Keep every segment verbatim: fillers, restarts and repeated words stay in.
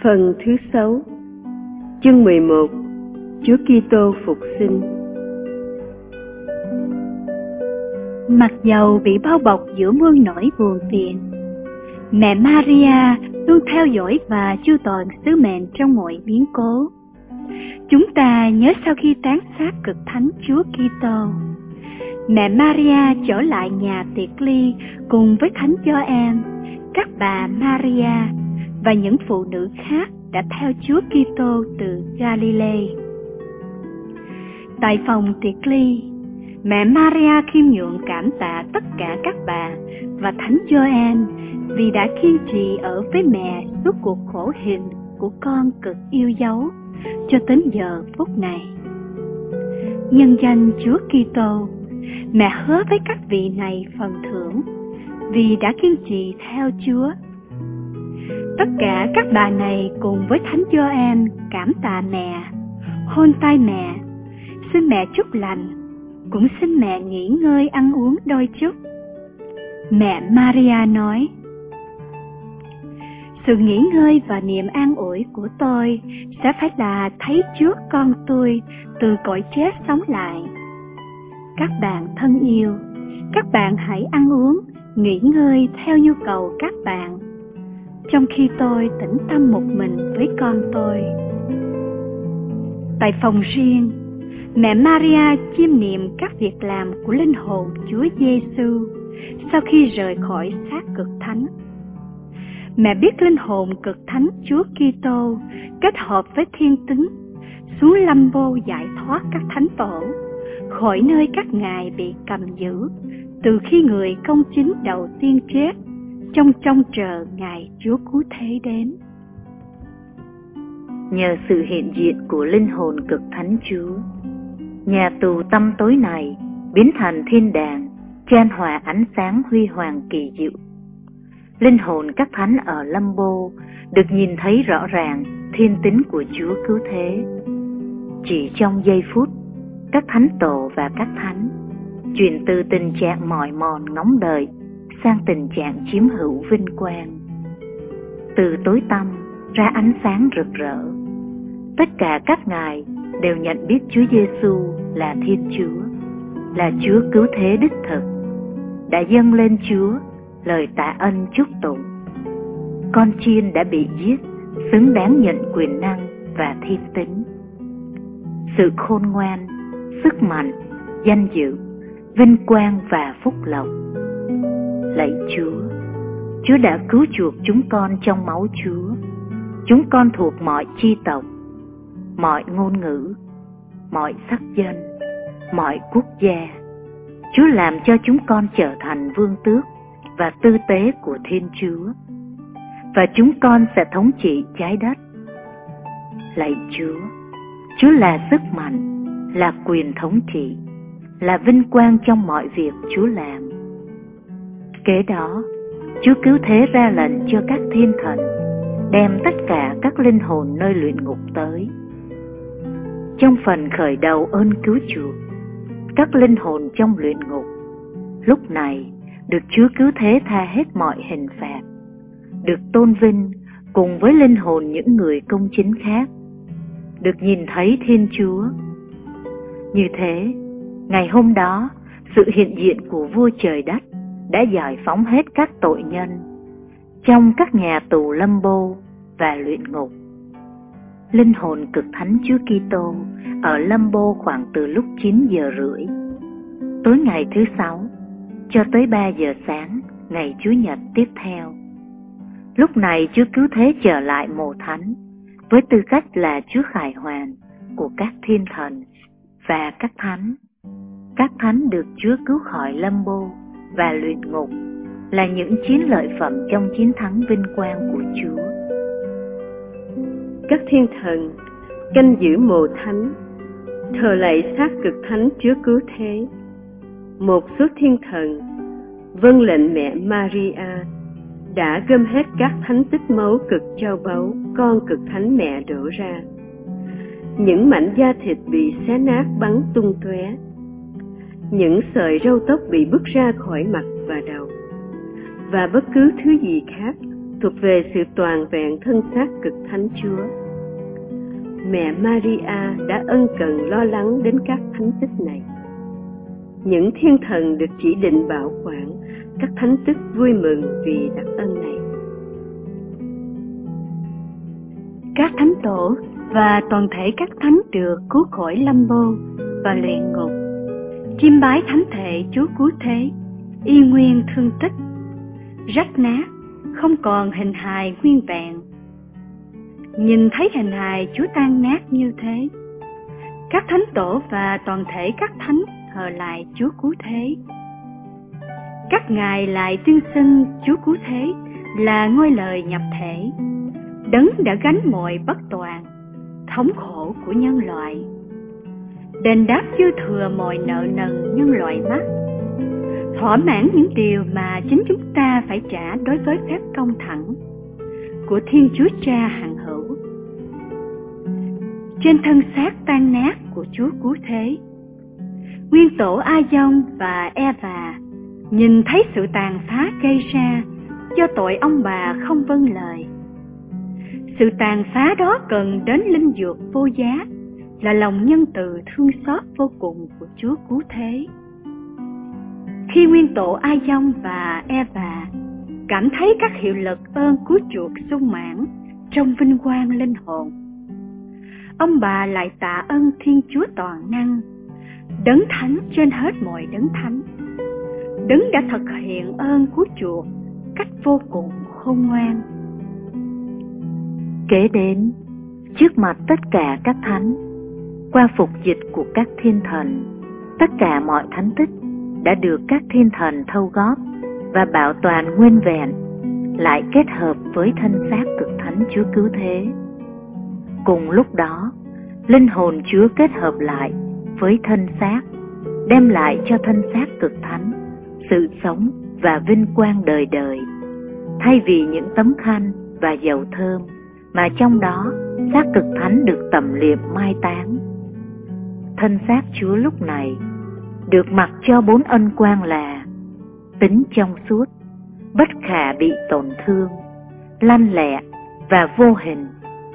Phần thứ sáu, chương mười một, Chúa Kitô phục sinh. Mặc dầu bị bao bọc giữa muôn nỗi buồn phiền, mẹ Maria luôn theo dõi và chu toàn sứ mệnh trong mọi biến cố. Chúng ta nhớ sau khi tán xác cực thánh Chúa Kitô, mẹ Maria trở lại nhà tiệc ly cùng với Thánh Gioan, các bà Maria và những phụ nữ khác đã theo Chúa Kitô từ Galilee. Tại phòng tiệc ly, mẹ Maria khiêm nhường cảm tạ tất cả các bà và Thánh Gioan vì đã kiên trì ở với mẹ suốt cuộc khổ hình của con cực yêu dấu cho đến giờ phút này. Nhân danh Chúa Kitô, mẹ hứa với các vị này phần thưởng vì đã kiên trì theo Chúa. Tất cả các bà này cùng với Thánh Gioan cảm tạ mẹ, hôn tay mẹ, xin mẹ chúc lành, cũng xin mẹ nghỉ ngơi ăn uống đôi chút. Mẹ Maria nói: sự nghỉ ngơi và niềm an ủi của tôi sẽ phải là thấy trước con tôi từ cõi chết sống lại. Các bạn thân yêu, các bạn hãy ăn uống, nghỉ ngơi theo nhu cầu các bạn, trong khi tôi tĩnh tâm một mình với con tôi. Tại phòng riêng, mẹ Maria chiêm niệm các việc làm của linh hồn Chúa Giêsu sau khi rời khỏi xác cực thánh. Mẹ biết linh hồn cực thánh Chúa Kitô kết hợp với thiên tính xuống lâm bô giải thoát các thánh tổ khỏi nơi các ngài bị cầm giữ từ khi người công chính đầu tiên chết, trong trông chờ ngày Chúa cứu thế đến. Nhờ sự hiện diện của linh hồn cực thánh Chúa, nhà tù tăm tối này biến thành thiên đàng, chan hòa ánh sáng huy hoàng kỳ diệu. Linh hồn các thánh ở lâm bô được nhìn thấy rõ ràng thiên tính của Chúa cứu thế. Chỉ trong giây phút, các thánh tổ và các thánh chuyển từ tình trạng mỏi mòn ngóng đợi sang tình trạng chiếm hữu vinh quang. Từ tối tăm ra ánh sáng rực rỡ. Tất cả các ngài đều nhận biết Chúa Giêsu là Thiên Chúa, là Chúa cứu thế đích thực, đã dâng lên Chúa lời tạ ân chúc tụng. Con chiên đã bị giết, xứng đáng nhận quyền năng và thiên tính. Sự khôn ngoan, sức mạnh, danh dự, vinh quang và phúc lộc. Lạy Chúa, Chúa đã cứu chuộc chúng con trong máu Chúa. Chúng con thuộc mọi chi tộc, mọi ngôn ngữ, mọi sắc dân, mọi quốc gia. Chúa làm cho chúng con trở thành vương tước và tư tế của Thiên Chúa, và chúng con sẽ thống trị trái đất. Lạy Chúa, Chúa là sức mạnh, là quyền thống trị, là vinh quang trong mọi việc Chúa làm. Kế đó, Chúa cứu thế ra lệnh cho các thiên thần đem tất cả các linh hồn nơi luyện ngục tới. Trong phần khởi đầu ơn cứu chuộc, các linh hồn trong luyện ngục lúc này được Chúa cứu thế tha hết mọi hình phạt, được tôn vinh cùng với linh hồn những người công chính khác, được nhìn thấy Thiên Chúa. Như thế, ngày hôm đó, sự hiện diện của vua trời đất đã giải phóng hết các tội nhân trong các nhà tù lâm bô và luyện ngục. Linh hồn cực thánh Chúa Kitô ở lâm bô khoảng từ lúc chín giờ rưỡi tối ngày thứ sáu cho tới ba giờ sáng ngày Chủ nhật tiếp theo. Lúc này Chúa cứu thế trở lại mồ thánh với tư cách là Chúa khải hoàn của các thiên thần và các thánh. Các thánh được Chúa cứu khỏi lâm bô và luyện ngục là những chiến lợi phẩm trong chiến thắng vinh quang của Chúa. Các thiên thần canh giữ mồ thánh, thờ lạy xác cực thánh Chúa cứu thế. Một số thiên thần vâng lệnh mẹ Maria đã gom hết các thánh tích máu cực châu báu con cực thánh mẹ đổ ra. Những mảnh da thịt bị xé nát bắn tung tóe, những sợi râu tóc bị bứt ra khỏi mặt và đầu, và bất cứ thứ gì khác thuộc về sự toàn vẹn thân xác cực thánh Chúa. Mẹ Maria đã ân cần lo lắng đến các thánh tích này. Những thiên thần được chỉ định bảo quản các thánh tích vui mừng vì đặc ân này. Các thánh tổ và toàn thể các thánh được cứu khỏi lâm vô và luyện ngục, chiêm bái thánh thể Chúa cứu thế, y nguyên thương tích, rách nát, không còn hình hài nguyên vẹn. Nhìn thấy hình hài Chúa tan nát như thế, các thánh tổ và toàn thể các thánh thờ lại Chúa cứu thế. Các ngài lại tuyên xưng Chúa cứu thế là ngôi lời nhập thể, đấng đã gánh mọi bất toàn, thống khổ của nhân loại, đền đáp dư thừa mọi nợ nần nhân loại mắc, thỏa mãn những điều mà chính chúng ta phải trả đối với phép công thẳng của Thiên Chúa Cha hằng hữu. Trên thân xác tan nát của Chúa cứu thế, nguyên tổ A-dông và Eva nhìn thấy sự tàn phá gây ra do tội ông bà không vâng lời. Sự tàn phá đó cần đến linh dược vô giá là lòng nhân từ thương xót vô cùng của Chúa cứu thế. Khi nguyên tổ A-dông và Eva cảm thấy các hiệu lực ơn cứu chuộc sung mãn trong vinh quang linh hồn, ông bà lại tạ ơn Thiên Chúa toàn năng, đấng thánh trên hết mọi đấng thánh, đấng đã thực hiện ơn cứu chuộc cách vô cùng khôn ngoan. Kế đến, trước mặt tất cả các thánh, qua phục dịch của các thiên thần, tất cả mọi thánh tích đã được các thiên thần thâu góp và bảo toàn nguyên vẹn, lại kết hợp với thân xác cực thánh Chúa cứu thế. Cùng lúc đó, linh hồn Chúa kết hợp lại với thân xác, đem lại cho thân xác cực thánh sự sống và vinh quang đời đời, thay vì những tấm khăn và dầu thơm mà trong đó xác cực thánh được tẩm liệm mai táng. Thân xác Chúa lúc này được mặc cho bốn ân quang là tính trong suốt, bất khả bị tổn thương, lanh lẹ và vô hình.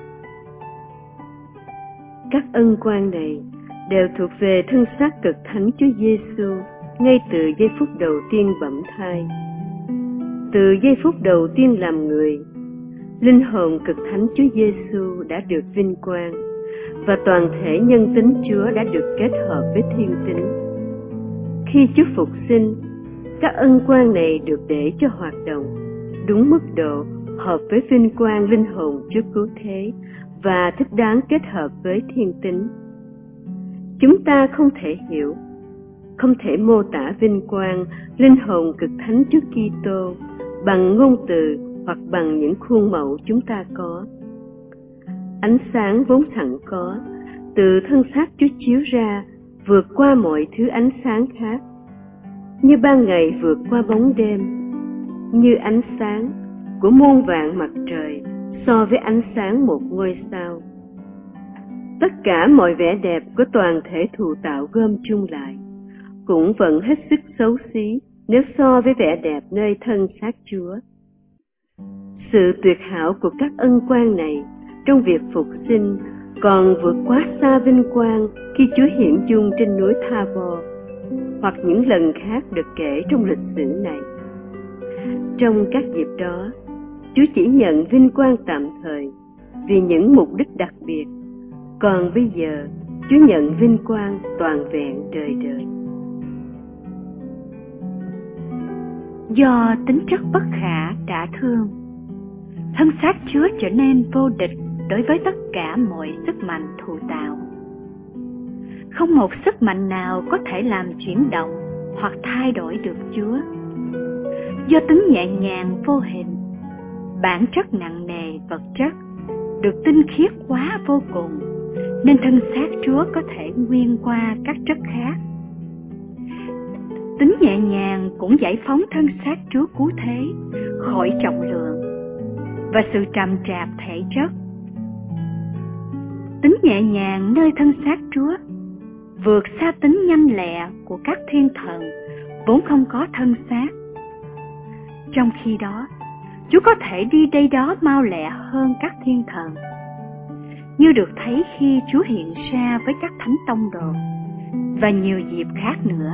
Các ân quang này đều thuộc về thân xác cực thánh Chúa Giêsu ngay từ giây phút đầu tiên bẩm thai. Từ giây phút đầu tiên làm người, linh hồn cực thánh Chúa Giêsu đã được vinh quang và toàn thể nhân tính Chúa đã được kết hợp với thiên tính. Khi Chúa phục sinh, các ân quang này được để cho hoạt động đúng mức độ hợp với vinh quang linh hồn Chúa cứu thế và thích đáng kết hợp với thiên tính. Chúng ta không thể hiểu, không thể mô tả vinh quang linh hồn cực thánh Chúa Kitô bằng ngôn từ hoặc bằng những khuôn mẫu chúng ta có. Ánh sáng vốn sẵn có từ thân xác Chúa chiếu ra vượt qua mọi thứ ánh sáng khác, như ban ngày vượt qua bóng đêm, như ánh sáng của muôn vạn mặt trời so với ánh sáng một ngôi sao. Tất cả mọi vẻ đẹp của toàn thể thụ tạo gom chung lại cũng vẫn hết sức xấu xí nếu so với vẻ đẹp nơi thân xác Chúa. Sự tuyệt hảo của các ân quang này trong việc phục sinh còn vượt quá xa vinh quang khi Chúa hiện dung trên núi Tha-bo, hoặc những lần khác được kể trong lịch sử này. Trong các dịp đó, Chúa chỉ nhận vinh quang tạm thời vì những mục đích đặc biệt, còn bây giờ Chúa nhận vinh quang toàn vẹn đời đời. Do tính chất bất khả đả thương, thân xác Chúa trở nên vô địch đối với tất cả mọi sức mạnh thụ tạo. Không một sức mạnh nào có thể làm chuyển động hoặc thay đổi được Chúa. Do tính nhẹ nhàng vô hình, bản chất nặng nề vật chất được tinh khiết quá vô cùng, nên thân xác Chúa có thể nguyên qua các chất khác. Tính nhẹ nhàng cũng giải phóng thân xác Chúa cứu thế khỏi trọng lượng và sự trầm trạp thể chất. Tính nhẹ nhàng nơi thân xác Chúa vượt xa tính nhanh lẹ của các thiên thần vốn không có thân xác. Trong khi đó, Chúa có thể đi đây đó mau lẹ hơn các thiên thần, như được thấy khi Chúa hiện ra với các thánh tông đồ và nhiều dịp khác nữa.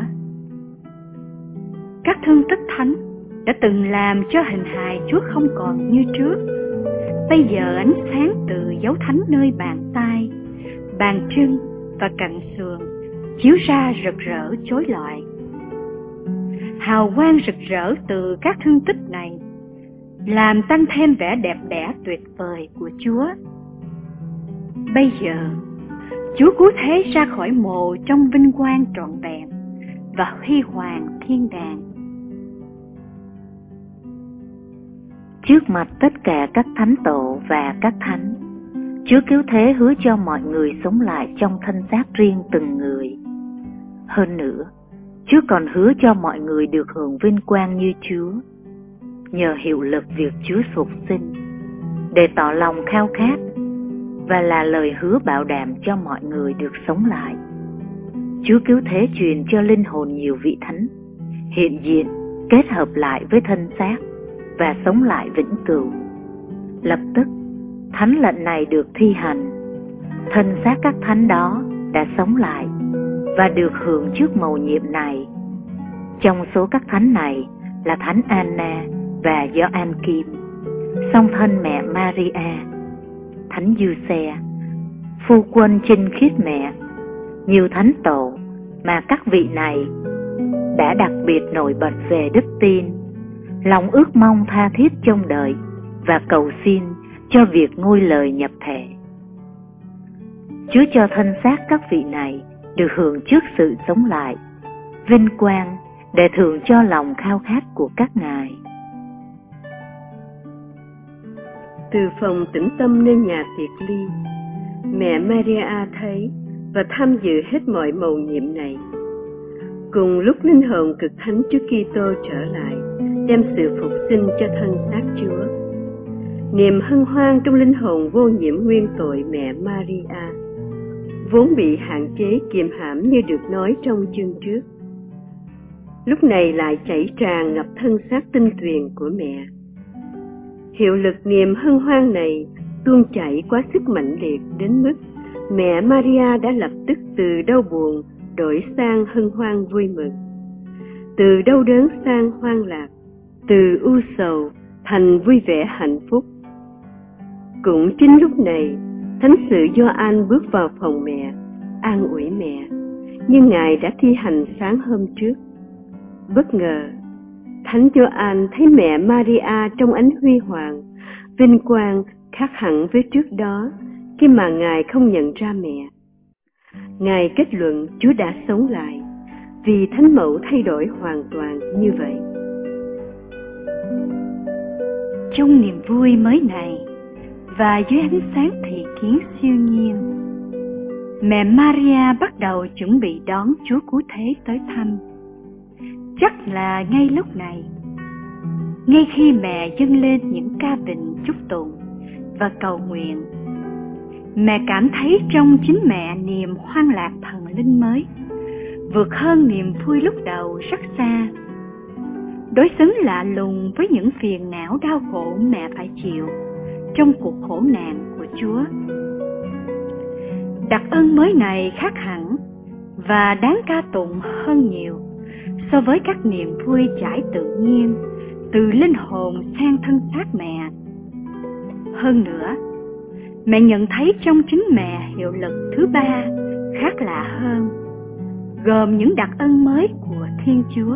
Các thương tích thánh đã từng làm cho hình hài Chúa không còn như trước. Bây giờ ánh sáng từ dấu thánh nơi bàn tay, bàn chân và cạnh sườn chiếu ra rực rỡ chói lọi. Hào quang rực rỡ từ các thương tích này làm tăng thêm vẻ đẹp đẽ tuyệt vời của Chúa. Bây giờ, Chúa cứu thế ra khỏi mồ trong vinh quang trọn vẹn và huy hoàng thiên đàng. Trước mặt tất cả các thánh tổ và các thánh, Chúa cứu thế hứa cho mọi người sống lại trong thân xác riêng từng người. Hơn nữa, Chúa còn hứa cho mọi người được hưởng vinh quang như Chúa, nhờ hiệu lực việc Chúa phục sinh, để tỏ lòng khao khát và là lời hứa bảo đảm cho mọi người được sống lại. Chúa cứu thế truyền cho linh hồn nhiều vị thánh hiện diện kết hợp lại với thân xác và sống lại vĩnh cửu. Lập tức, thánh lệnh này được thi hành. Thân xác các thánh đó đã sống lại và được hưởng trước mầu nhiệm này. Trong số các thánh này là thánh Anna và Gioankim, song thân mẹ Maria, thánh Giuse, phu quân trinh khiết mẹ, nhiều thánh tổ mà các vị này đã đặc biệt nổi bật về đức tin, lòng ước mong tha thiết trong đời và cầu xin cho việc ngôi lời nhập thể. Chúa cho thân xác các vị này được hưởng trước sự sống lại, vinh quang để thưởng cho lòng khao khát của các ngài. Từ phòng tĩnh tâm nơi nhà tiệc ly, mẹ Maria thấy và tham dự hết mọi mầu nhiệm này. Cùng lúc linh hồn cực thánh Chúa Kitô trở lại, đem sự phục sinh cho thân xác Chúa. Niềm hân hoan trong linh hồn vô nhiễm nguyên tội mẹ Maria, vốn bị hạn chế kiềm hãm như được nói trong chương trước, lúc này lại chảy tràn ngập thân xác tinh tuyền của mẹ. Hiệu lực niềm hân hoan này tuôn chảy quá sức mạnh liệt đến mức mẹ Maria đã lập tức từ đau buồn đổi sang hân hoan vui mừng, từ đau đớn sang hoan lạc, từ u sầu thành vui vẻ hạnh phúc. Cũng chính lúc này, thánh sự Gioan bước vào phòng mẹ, an ủi mẹ, như ngài đã thi hành sáng hôm trước. Bất ngờ, thánh Gioan thấy mẹ Maria trong ánh huy hoàng, vinh quang khác hẳn với trước đó, khi mà ngài không nhận ra mẹ. Ngài kết luận Chúa đã sống lại, vì thánh mẫu thay đổi hoàn toàn như vậy. Trong niềm vui mới này và dưới ánh sáng thị kiến siêu nhiên, mẹ Maria bắt đầu chuẩn bị đón Chúa Cứu Thế tới thăm. Chắc là ngay lúc này, ngay khi mẹ dâng lên những ca bình chúc tụng và cầu nguyện, mẹ cảm thấy trong chính mẹ niềm hoan lạc thần linh mới, vượt hơn niềm vui lúc đầu rất xa, đối xứng lạ lùng với những phiền não đau khổ mẹ phải chịu trong cuộc khổ nạn của Chúa. Đặc ân mới này khác hẳn và đáng ca tụng hơn nhiều so với các niềm vui chảy tự nhiên từ linh hồn sang thân xác mẹ. Hơn nữa, mẹ nhận thấy trong chính mẹ hiệu lực thứ ba khác lạ hơn, gồm những đặc ân mới của Thiên Chúa.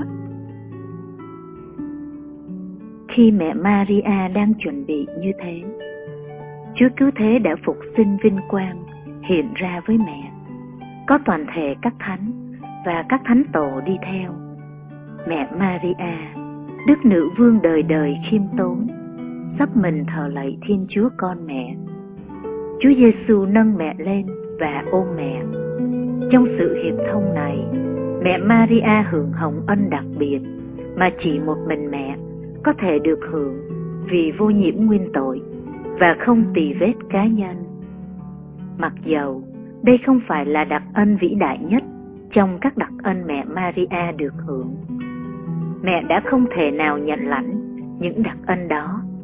Khi mẹ Maria đang chuẩn bị như thế, Chúa Cứu Thế đã phục sinh vinh quang hiện ra với mẹ. Có toàn thể các thánh và các thánh tổ đi theo. Mẹ Maria, Đức Nữ Vương đời đời khiêm tốn, sắp mình thờ lạy Thiên Chúa Con Mẹ. Chúa Giêsu nâng mẹ lên và ôm mẹ. Trong sự hiệp thông này, mẹ Maria hưởng hồng ân đặc biệt mà chỉ một mình mẹ có thể được hưởng vì vô nhiễm nguyên tội và không tì vết cá nhân. Mặc dầu đây không phải là đặc ân vĩ đại nhất trong các đặc ân mẹ Maria được hưởng, mẹ đã không thể nào nhận lãnh những đặc ân đó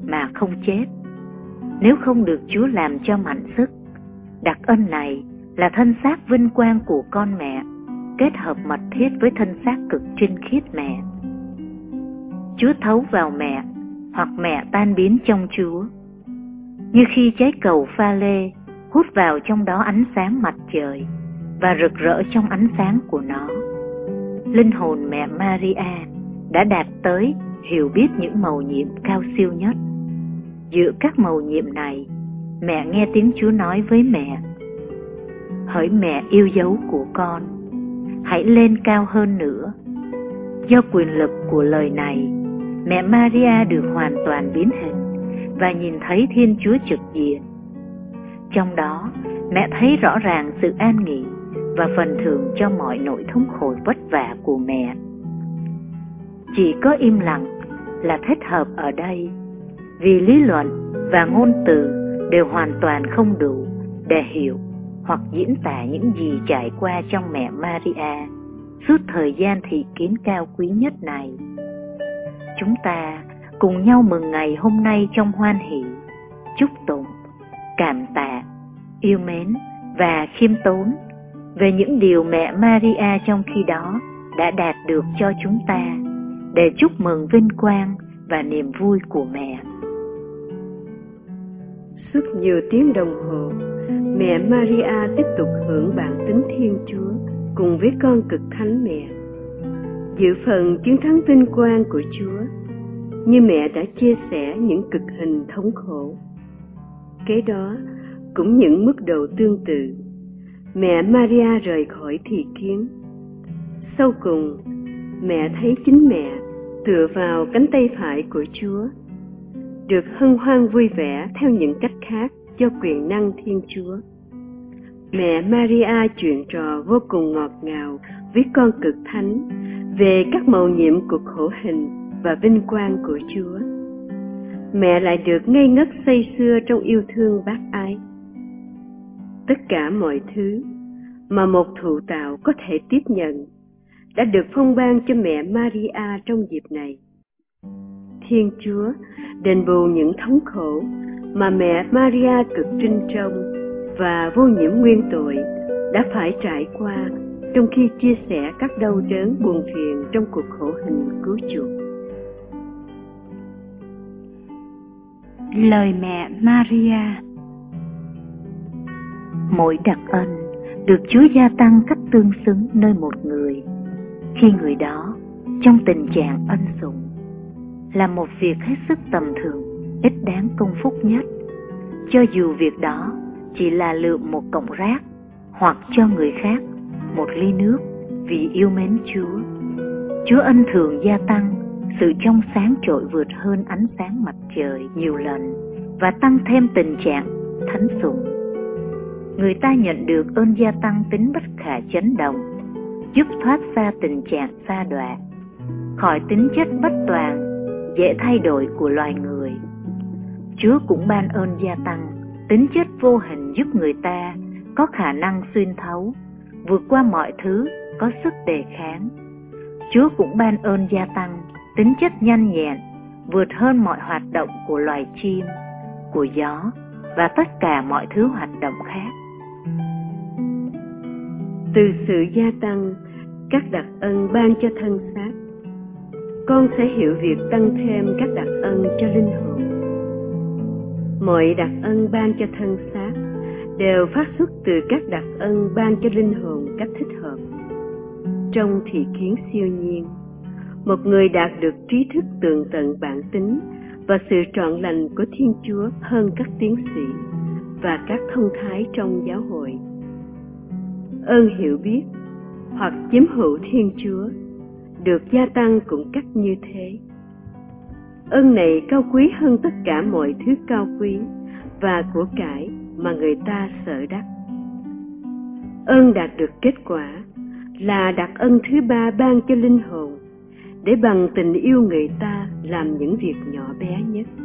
mà không chết. Nếu không được Chúa làm cho mạnh sức, đặc ân này là thân xác vinh quang của con mẹ, kết hợp mật thiết với thân xác cực trinh khiết mẹ. Chúa thấu vào mẹ, hoặc mẹ tan biến trong Chúa. Như khi trái cầu pha lê hút vào trong đó ánh sáng mặt trời và rực rỡ trong ánh sáng của nó, linh hồn mẹ Maria đã đạt tới hiểu biết những mầu nhiệm cao siêu nhất. Giữa các mầu nhiệm này, mẹ nghe tiếng Chúa nói với mẹ: hỡi mẹ yêu dấu của con, hãy lên cao hơn nữa. Do quyền lực của lời này, mẹ Maria được hoàn toàn biến hình và nhìn thấy Thiên Chúa trực diện. Trong đó, mẹ thấy rõ ràng sự an nghỉ và phần thưởng cho mọi nỗi thống khổ vất vả của mẹ. Chỉ có im lặng là thích hợp ở đây, vì lý luận và ngôn từ đều hoàn toàn không đủ để hiểu hoặc diễn tả những gì trải qua trong mẹ Maria suốt thời gian thị kiến cao quý nhất này. Chúng ta cùng nhau mừng ngày hôm nay trong hoan hỷ, chúc tụng, cảm tạ, yêu mến và khiêm tốn về những điều mẹ Maria trong khi đó đã đạt được cho chúng ta, để chúc mừng vinh quang và niềm vui của mẹ. Suốt nhiều tiếng đồng hồ, mẹ Maria tiếp tục hưởng bản tính Thiên Chúa cùng với con cực thánh mẹ, dự phần chiến thắng vinh quang của Chúa, như mẹ đã chia sẻ những cực hình thống khổ. Kế đó, cũng những mức độ tương tự, mẹ Maria rời khỏi thị kiến. Sau cùng, mẹ thấy chính mẹ tựa vào cánh tay phải của Chúa, được hân hoan vui vẻ theo những cách khác do quyền năng Thiên Chúa. Mẹ Maria chuyện trò vô cùng ngọt ngào với con cực thánh về các mầu nhiệm của khổ hình và vinh quang của Chúa. Mẹ lại được ngây ngất say sưa trong yêu thương bác ái. Tất cả mọi thứ mà một thụ tạo có thể tiếp nhận đã được phong ban cho mẹ Maria trong dịp này. Thiên Chúa đền bù những thống khổ mà mẹ Maria cực trinh trong và vô nhiễm nguyên tội đã phải trải qua trong khi chia sẻ các đau đớn buồn phiền trong cuộc khổ hình cứu chuộc. Lời mẹ Maria. Mỗi đặc ân được Chúa gia tăng cách tương xứng nơi một người, khi người đó trong tình trạng ân sủng, là một việc hết sức tầm thường, ít đáng công phúc nhất, cho dù việc đó chỉ là lượm một cọng rác hoặc cho người khác một ly nước vì yêu mến Chúa. Chúa ân thường gia tăng sự trong sáng trội vượt hơn ánh sáng mặt trời nhiều lần và tăng thêm tình trạng thánh sủng. Người ta nhận được ơn gia tăng tính bất khả chấn động, giúp thoát xa tình trạng sa đọa, khỏi tính chất bất toàn, dễ thay đổi của loài người. Chúa cũng ban ơn gia tăng tính chất vô hình, giúp người ta có khả năng xuyên thấu, vượt qua mọi thứ, có sức đề kháng. Chúa cũng ban ơn gia tăng tính chất nhanh nhẹn, vượt hơn mọi hoạt động của loài chim, của gió và tất cả mọi thứ hoạt động khác. Từ sự gia tăng các đặc ân ban cho thân xác, con sẽ hiểu việc tăng thêm các đặc ân cho linh hồn. Mọi đặc ân ban cho thân xác đều phát xuất từ các đặc ân ban cho linh hồn cách thích hợp. Trong thị kiến siêu nhiên, một người đạt được trí thức tường tận bản tính và sự trọn lành của Thiên Chúa hơn các tiến sĩ và các thông thái trong giáo hội. Ơn hiểu biết hoặc chiếm hữu Thiên Chúa được gia tăng cũng cách như thế. Ơn này cao quý hơn tất cả mọi thứ cao quý và của cải mà người ta sợ đắc. Ơn đạt được kết quả là đặc ân thứ ba ban cho linh hồn, để bằng tình yêu người ta làm những việc nhỏ bé nhất.